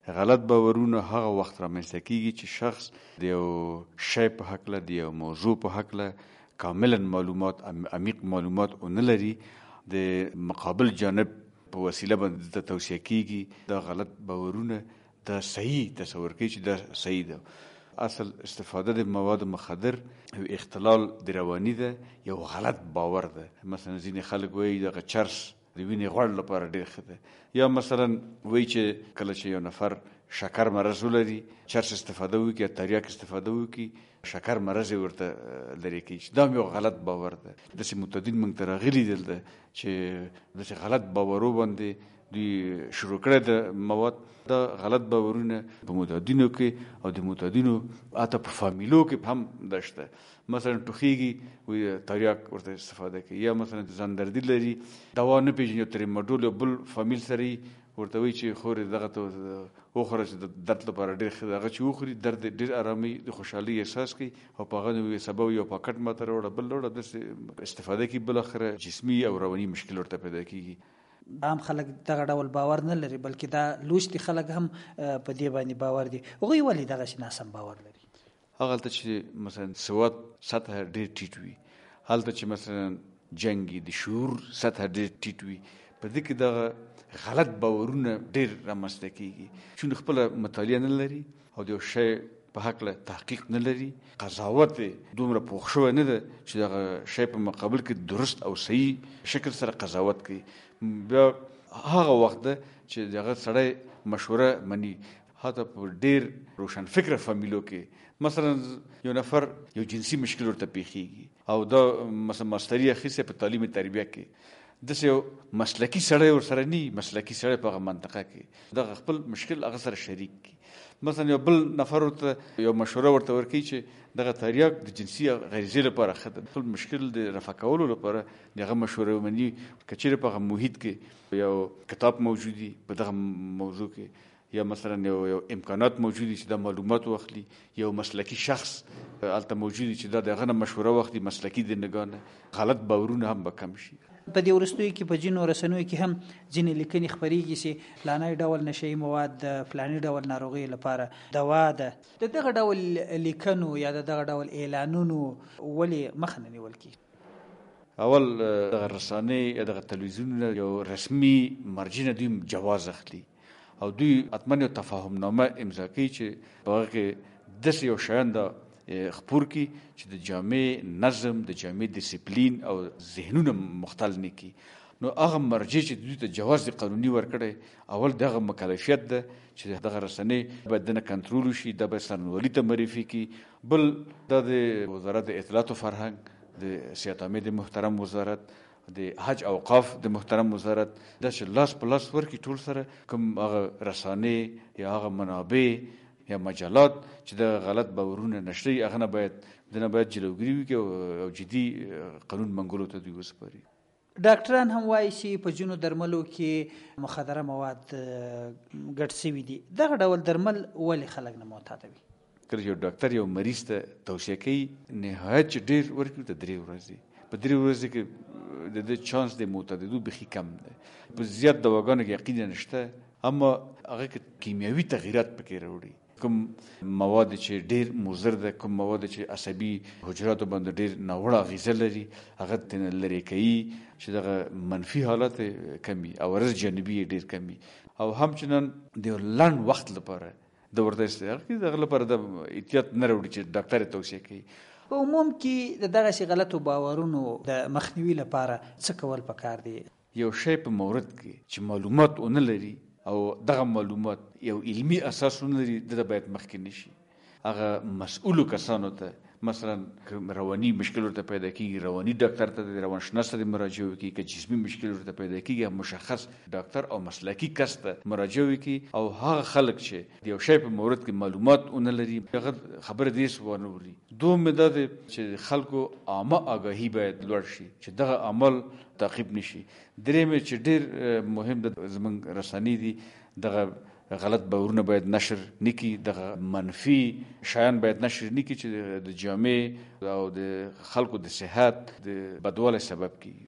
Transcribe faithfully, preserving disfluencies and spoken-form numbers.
غلط باورونه هغه وخت رامنځته کیږي چې شخص د یو شی په هکله د یو موضوع په هکله کاملا معلومات عمیق معلومات ونه لري، د مقابل جانب په وسیله باندې د توصیه کیږي دا غلط باورونه دا صحیح تصور کوي چې دا صحیح ده. اصل استفاده د مواد مخدر او اختلال د رواني ده یو غلط باور ده. مثلا ځینې خلک وایي دغه چرس د وینې غوړ لپاره ډېر ښه ده، یا مثلا وایي چې کله چې یو نفر شکر مرض ولري چرس استفاده وکړي یا تریاک استفاده وکړي شکر مرض ورته لرې کوي، چې دا یو غلط باور ده. داسې متدین موږ ته راغلي دلته چې داسې غلط باورو باندې دوی شروع کړی د مواد. دا غلط باورونه په متدینو کې او د متدینو حتی په فامیلو کې هم ده شته. مثلا ټوخیږي وایي تریاک ورته استفاده کوي، یا مثلا ځان دردي لري دوا نه پېژني او تریماډول یو بل فامیل سره ورته وایي چې خورې دغه ته وخوره چې د درد لپاره ډېر ښه ده. هغه چې وخوري درد ډېر ارامي د خوشحالۍ احساس کوي او په هغه سبب یو پاکټ ماته راوړه بل راوړه داسې استفاده کوي، بالاخره جسمي او رواني مشکل ورته پیدا کېږي. عام خلک دغه ډول باور نه لري، بلکې دا لوستي خلک هم په دې باندې باور دي. هغوی ولې دغسې ناسم باور لري؟ هغلته چې مثلا سواد سطح ډېر ټیټ وي، هلته چې مثلا جنګ د شعور سطح ډېر ټیټ وي، په دې کې دغه غلط باورونه ډېر رامنځته کېږي. چون خپله مطالعه نه لري او د یو شی په هکله تحقیق نه لري، قضاوت دومره پوخ شوی نه ده چې دغه شی په مقابل کې درست او صحیح شکل سره قضاوت کوي. بیا هغه وخت ده چې دغه سړی مشوره مني. حتی په ډېر روشن فکره فامیلو کې مثلا یو نفر یو جنسي مشکل ورته پیښیږي او دا مثلا ماستري اخیستی په تعلیم تربیه کې، داسې یو مسلکي سړی ورسره نه وي، مسلکي سړی په هغه منطقه کې دغه خپل مشکل هغه سره شریک کړي. مثلا یو بل نفر ورته یو مشوره ورته ورکوي چې دغه تریاک د جنسي غریزې لپاره ښه ده، خپل مشکل د رفع کولو لپاره دغه مشوره ومني. که چېرې په هغه محیط کې یو کتاب موجود وي په دغه موضوع کې، یا مثلا یو یو امکانات موجود دي چې دا معلومات واخلي، یو مسلکي شخص هلته موجود دي چې دا د هغه نه مشوره واخلي مسلکي د نګاه، غلط باورونه هم به کم شي. په دې وروستیو کې په ځینو رسنیو کې هم ځینې لیکنې خپرېږي چې فلانی ډول نشهیي مواد د فلاني ډول ناروغیو لپاره دوا ده. د دغه ډول لیکنو یا د دغه ډول اعلانونو ولې مخه نه نیول کېږي؟ اول دغه رسانې یا دغه تلویزیونونه یو رسمي مرجع نه دوی جواز اخلي او دوی حتما یو تفاهم نامه امضا کوي چې په هغه کې داسې یو شیان دا خپور کی چې د جامع نظم د جامع ډیسپلین او ذهنونه مختل نه کی. نو هغه مرجع چې دوی ته جواز قانوني ورکړي، اول دغه مکلفیت ده چې دغه رسنۍ باید دنه کنټرول شي، د به سرنوالي ته معرفي کی. بل د وزارت اطلاعات او فرهنګ، د سیاحت عامه د محترم وزارت، د حج اوقاف د محترم وزارت، دا چې لاس په لاس ورکړي ټول سره کوم هغه رسانې یا هغه منابع یا مجلات چې د غلط باورونه نشري هغه نه باید دنه باید جلوګیري وکړي او جدي قانون منګولو ته دوی وسپاري. ډاکټران هم وایي چې په ځینو درملو کې مخدره مواد ګډ شوي دي. دغه ډول درمل ولې خلک نه معتادوي؟ کله چې یو ډاکټر یو مریض ته توصیه کوي نهایت چې ډېر ورکړي ته درې ورځې، په درې ورځې کې د دې چانس د معتادېدو بیخي کم دی. په زیات دواګانو کې یقینا نشته، اما هغه کې کیمیاوي تغییرات پکې راوړي. کوم مواد چې ډېر مضر ده، کوم مواد چې عصبي حجراتو باندې ډېر ناوړه اغېزه لري هغه ترې لرې کوي چې دغه منفي حالات کمي او عوارض جانبي یې ډېر کمي. او همچنان د لنډ وخت لپاره د ورته استعمال کوي، دغه لپاره د احتیاط نه راوړي چې ډاکټر توصیه کوي. په عموم کې د دغسې غلطو باورونو د مخنیوي لپاره څه کول پکار دي؟ یو شی په مورد کې چې معلومات ونه لري او دغه معلومات یو علمي اساس ونه لري، دغه باید مخکې نشي. هغه مسؤلو کسانو ته مثلا رواني مشکل ورته پیدا کیږي، رواني ډاکټر ته د روانشناس ته مراجعه وکړي. که جسمي مشکل ورته پیدا کیږي مشخص ډاکټر او مسلکي کس ته مراجعه وکړي. او هغه خلک چې د یو شی په مورد کې معلومات ونه لري هغه خبره دې ونه وري. دوم دا چې خلکو عامه آگاهي باید لوړ شي چې دغه عمل تعقیب نشي. درېیم چې ډېر مهم د زموږ رسنۍ دي دغه غلط باورونه باید نشر نکي، دغه منفي شیان باید نشر نکي چې د جامع او د خلکو د صحت د بدوالی سبب کیږي.